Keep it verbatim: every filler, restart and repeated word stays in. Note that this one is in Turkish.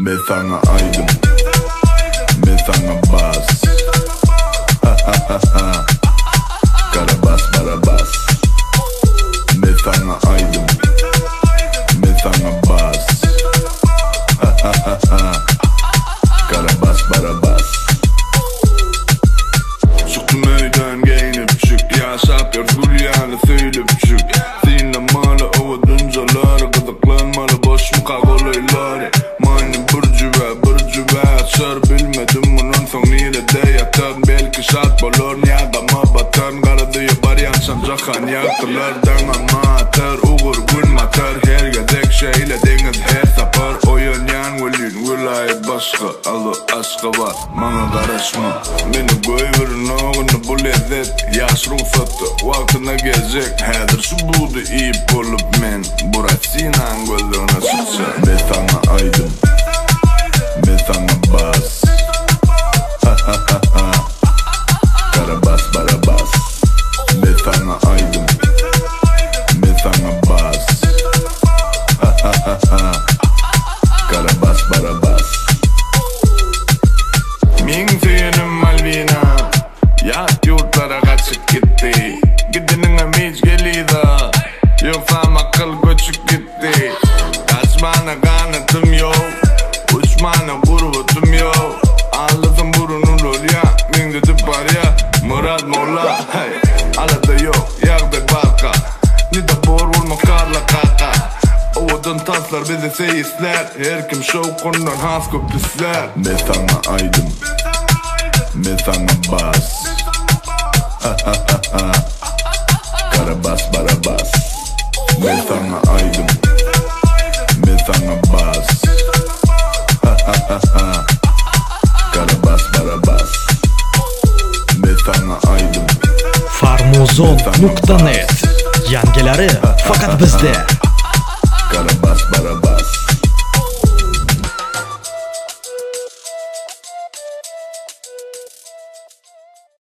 Men sana aydım, men sana bas. Karabas barabas. Men sana aydım, men sana bas. Karabas barabas. Çıktım öyden giyinip çık, yaşap yer hülyanı söylep çık. Sinemalı ovadıncaları, gıdıklanmalı boş mu kagoluyları. Mayni burcu ve burcu ve sır bilmedim bunun son nirede yatan. Belki şart bolor niyadama batan, karadıya baryan sancakan yaktılardan amatör. Uğur gün matar her gedek şeyle deniz her sapar. Oyun yan gülün gülayı başka, alı aşkı var bana karışma. Beni koyverin oğunu bu lezzet, yaş ruhsatı vaktine gezecek. Hedir şu budu iyi bulup men burasıyla gözlerine sıkacak. Ben sana aydım, ben sana bas. Karabas barabas. Ben sana aydım, ben sana bas. Karabas barabas. Min seyenim Malvina, yat yurtlara kaçıp gitti. Gidinin hiç geliydi, yoksa akıl göçük gitti. Kaçmana kanıtım yok, uçmana burvutum yok. Anladım burunun rol ya, min dedi var ya. Murat Molla, hey, alada yok, yağdı barka. Nida bor vurma karla kaka. Ovadan taslar bize seyisler, her kim şov konudan has köpüsler. Ben sana aydım, ben sana bas. Karabas barabas. Ben sana aydım, ben sana bas. Karabas barabas. Ben sana aydım. Farmozon nokta net yangileri fakat bizde. Karabas barabas.